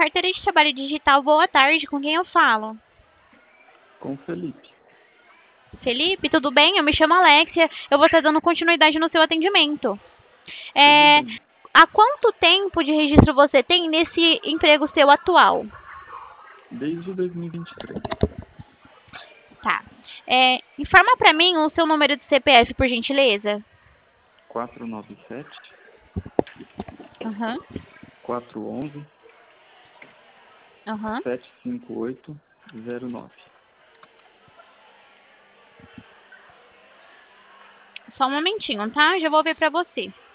carteira de trabalho digital. Boa tarde, com quem eu falo? Com o Felipe. Felipe, tudo bem? Eu me chamo Alexia. Eu vou estar dando continuidade no seu atendimento. Tudo É, bem. há quanto tempo de registro você tem nesse emprego seu atual? Desde 2023. Tá. Informa pra mim o seu número de CPF, por gentileza. 497 Aham, 411 aham. 75809. Só um momentinho, tá? Já vou ver pra você.